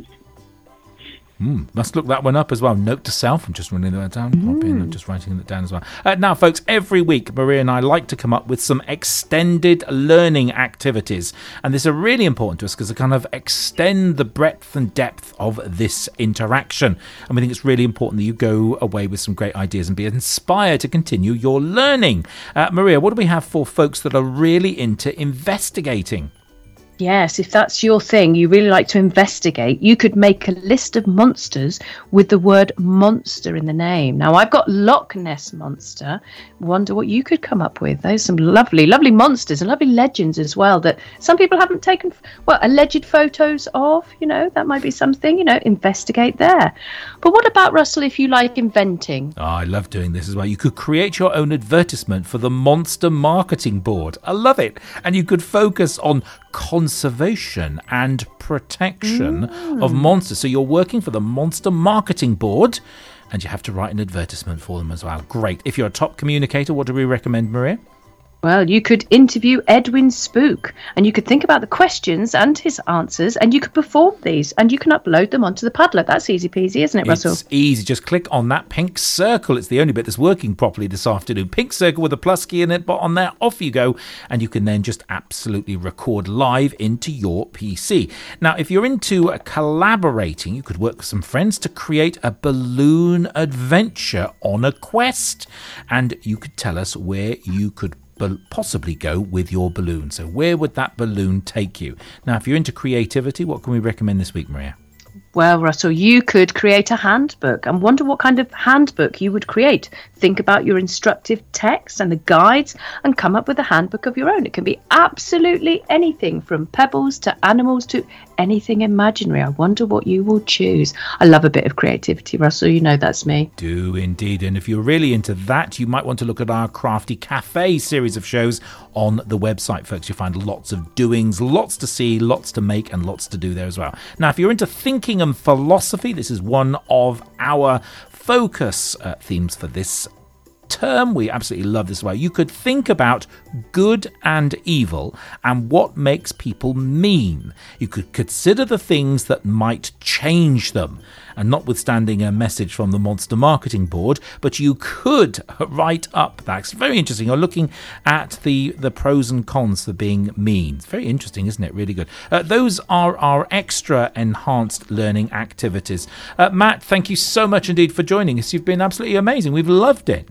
Speaker 1: Must look that one up as well. Note to self. I'm just running that down. I'm just writing that down as well. Now, folks, every week, Maria and I like to come up with some extended learning activities. And these are really important to us because they kind of extend the breadth and depth of this interaction. And we think it's really important that you go away with some great ideas and be inspired to continue your learning. Maria, what do we have for folks that are really into investigating?
Speaker 4: Yes, if that's your thing, you really like to investigate, you could make a list of monsters with the word monster in the name. Now, I've got Loch Ness Monster. Wonder what you could come up with. There's some lovely, lovely monsters and lovely legends as well that some people haven't taken, alleged photos of. That might be something, investigate there. But what about, Russell, if you like inventing?
Speaker 1: Oh, I love doing this as well. You could create your own advertisement for the Monster Marketing Board. I love it. And you could focus on conservation and protection of monsters. So you're working for the Monster Marketing Board and you have to write an advertisement for them as well. Great. If you're a top communicator, what do we recommend, Maria?
Speaker 4: Well, you could interview Edwin Spook and you could think about the questions and his answers and you could perform these and you can upload them onto the Padlet. That's easy peasy, isn't it, Russell?
Speaker 1: It's easy. Just click on that pink circle. It's the only bit that's working properly this afternoon. Pink circle with a plus key in it, but on there, off you go. And you can then just absolutely record live into your PC. Now, if you're into collaborating, you could work with some friends to create a balloon adventure on a quest. And you could tell us where you could possibly go with your balloon. So where would that balloon take you? Now, if you're into creativity, what can we recommend this week, Maria?
Speaker 4: Well, Russell, you could create a handbook and wonder what kind of handbook you would create. Think about your instructive text and the guides and come up with a handbook of your own. It can be absolutely anything from pebbles to animals to anything imaginary. I wonder what you will choose. I love a bit of creativity, Russell. You know that's me.
Speaker 1: Do indeed. And if you're really into that, you might want to look at our Crafty Cafe series of shows on the website, folks. You'll find lots of doings, lots to see, lots to make, and lots to do there as well. Now, if you're into thinking and philosophy, this is one of our focus themes for this term. We absolutely love this way. You could think about good and evil and what makes people mean. You could consider the things that might change them. And notwithstanding a message from the Monster Marketing Board, but you could write up that. It's very interesting. You're looking at the pros and cons for being mean. It's very interesting, isn't it? Really good. Those are our extra enhanced learning activities. Matt, thank you so much indeed for joining us. You've been absolutely amazing. We've loved it.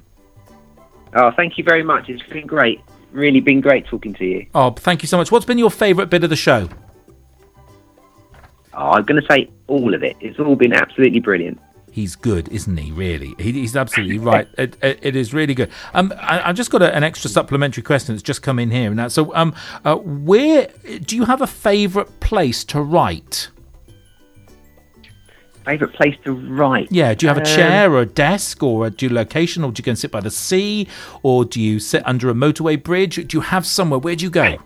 Speaker 5: Oh, thank you very much. It's been great. Really been great talking to you.
Speaker 1: Oh, thank you so much. What's been your favourite bit of the show?
Speaker 5: Oh, I'm going to say all of it. It's all been absolutely brilliant.
Speaker 1: he's good, isn't he, really? He's absolutely right. It is really good. I've just got an extra supplementary question that's just come in here. Now, so where do you have a favourite place to write?
Speaker 5: Favourite place to write?
Speaker 1: Yeah, do you have a chair or a desk or do you location, or do you go and sit by the sea, or do you sit under a motorway bridge? Do you have somewhere? Where do you go?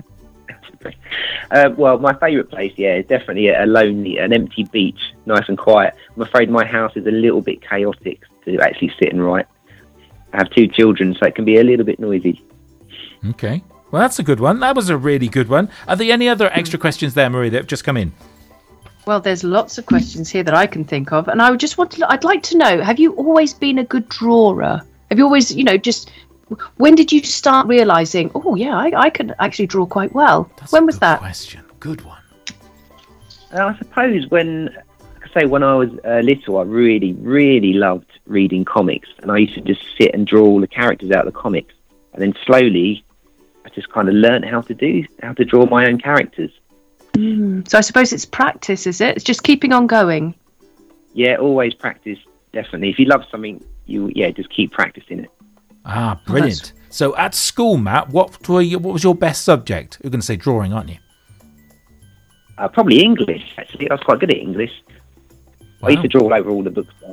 Speaker 5: Well, my favourite place, is definitely an empty beach, nice and quiet. I'm afraid my house is a little bit chaotic to actually sit and write. I have 2 children, so it can be a little bit noisy.
Speaker 1: Okay, well, that's a good one. That was a really good one. Are there any other extra questions there, Marie, that have just come in?
Speaker 4: Well, there's lots of questions here that I can think of, and I'd like to know, have you always been a good drawer? Have you always, when did you start realising, I can actually draw quite well? When was that?
Speaker 1: Question. Good one.
Speaker 5: I suppose when I was little, I really, really loved reading comics, and I used to just sit and draw all the characters out of the comics, and then slowly I just kind of learnt how to draw my own characters.
Speaker 4: So I suppose it's practice, is it? It's just keeping on going.
Speaker 5: Yeah, always practice, definitely. If you love something, just keep practicing it.
Speaker 1: Ah, brilliant. So at school, Matt, what was your best subject? You're going to say drawing, aren't you?
Speaker 5: Probably English, actually. I was quite good at English. Wow. I used to draw over all the books, though.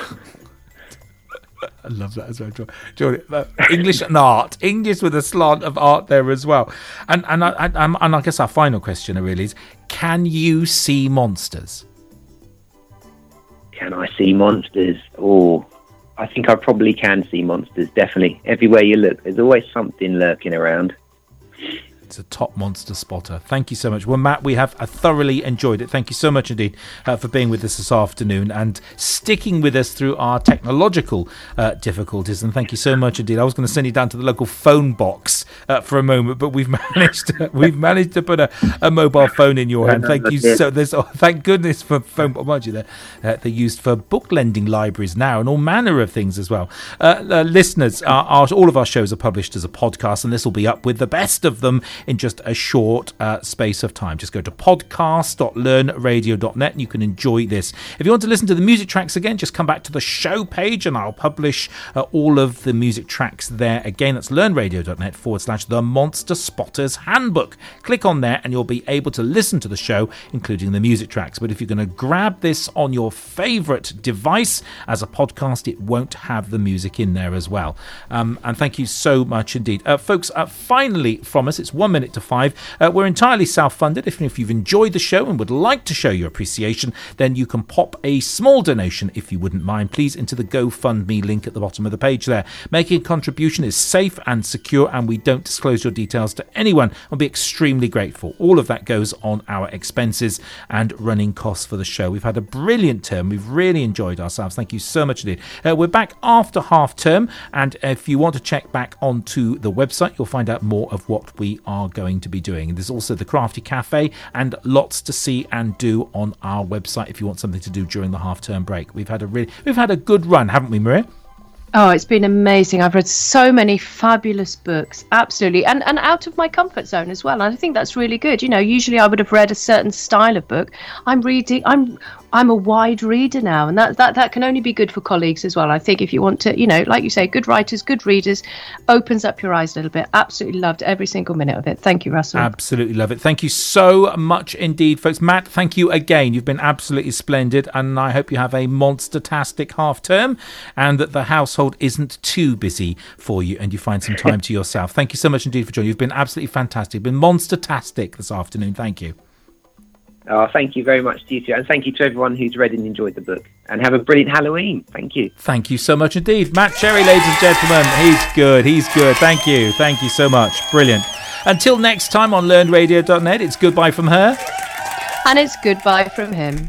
Speaker 1: I love that as well. English and art. English with a slant of art there as well. And I guess our final question really is, can you see monsters?
Speaker 5: Can I see monsters? Oh, I think I probably can see monsters, definitely. Everywhere you look, there's always something lurking around.
Speaker 1: It's a top monster spotter. Thank you so much. Well, Matt, we have thoroughly enjoyed it. Thank you so much indeed for being with us this afternoon and sticking with us through our technological difficulties. And thank you so much indeed. I was going to send you down to the local phone box for a moment, but we've managed to put a mobile phone in your hand. Thank you. Thank goodness for phone. Mind you, they're used for book lending libraries now and all manner of things as well. Listeners, all of our shows are published as a podcast, and this will be up with the best of them in just a short space of time. Just go to podcast.learnradio.net and you can enjoy this. If you want to listen to the music tracks again, just come back to the show page and I'll publish all of the music tracks there again. That's learnradio.net/The Monster Spotters Handbook. Click on there and you'll be able to listen to the show, including the music tracks. But if you're going to grab this on your favourite device as a podcast, it won't have the music in there as well. And thank you so much indeed. Folks, finally from us, it's 1 minute to 5. We're entirely self-funded. If you've enjoyed the show and would like to show your appreciation, then you can pop a small donation, if you wouldn't mind, please, into the GoFundMe link at the bottom of the page there. Making a contribution is safe and secure, and we don't disclose your details to anyone. I'll be extremely grateful. All of that goes on our expenses and running costs for the show. We've had a brilliant term. We've really enjoyed ourselves. Thank you so much indeed. We're back after half term, and if you want to check back onto the website, you'll find out more of what we are going to be doing. There's also the Crafty Cafe and lots to see and do on our website if you want something to do during the half-term break. We've had a good run, haven't we, Maria?
Speaker 4: Oh, it's been amazing. I've read so many fabulous books, absolutely, and out of my comfort zone as well. And I think that's really good. Usually I would have read a certain style of book. I'm a wide reader now, and that can only be good for colleagues as well. I think if you want to, like you say, good writers, good readers, opens up your eyes a little bit. Absolutely loved every single minute of it. Thank you, Russell.
Speaker 1: Absolutely love it. Thank you so much indeed, folks. Matt, thank you again. You've been absolutely splendid, and I hope you have a monster-tastic half term and that the household isn't too busy for you and you find some time to yourself. Thank you so much indeed for joining. You've been absolutely fantastic. You've been monster-tastic this afternoon. Thank you.
Speaker 5: Oh, thank you very much to you too. And thank you to everyone who's read and enjoyed the book. And have a brilliant Halloween. Thank you.
Speaker 1: Thank you so much indeed. Matt Cherry, ladies and gentlemen. He's good. He's good. Thank you. Thank you so much. Brilliant. Until next time on LearnRadio.net, it's goodbye from her.
Speaker 4: And it's goodbye from him.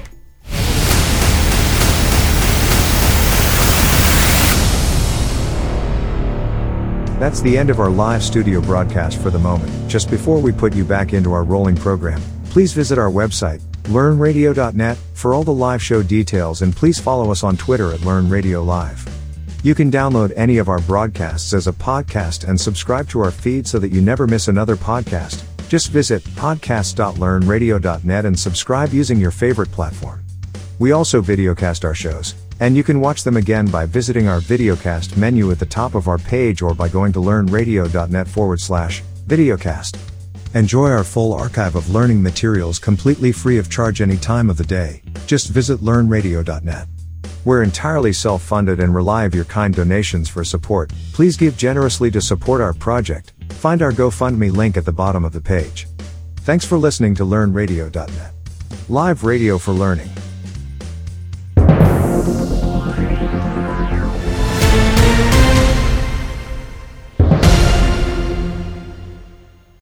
Speaker 6: That's the end of our live studio broadcast for the moment. Just before we put you back into our rolling program, please visit our website, learnradio.net, for all the live show details, and please follow us on Twitter at LearnRadioLive. You can download any of our broadcasts as a podcast and subscribe to our feed so that you never miss another podcast. Just visit podcast.learnradio.net and subscribe using your favorite platform. We also videocast our shows, and you can watch them again by visiting our videocast menu at the top of our page or by going to learnradio.net/videocast. Enjoy our full archive of learning materials completely free of charge any time of the day. Just visit learnradio.net. We're entirely self-funded and rely on your kind donations for support. Please give generously to support our project. Find our GoFundMe link at the bottom of the page. Thanks for listening to learnradio.net. Live radio for learning.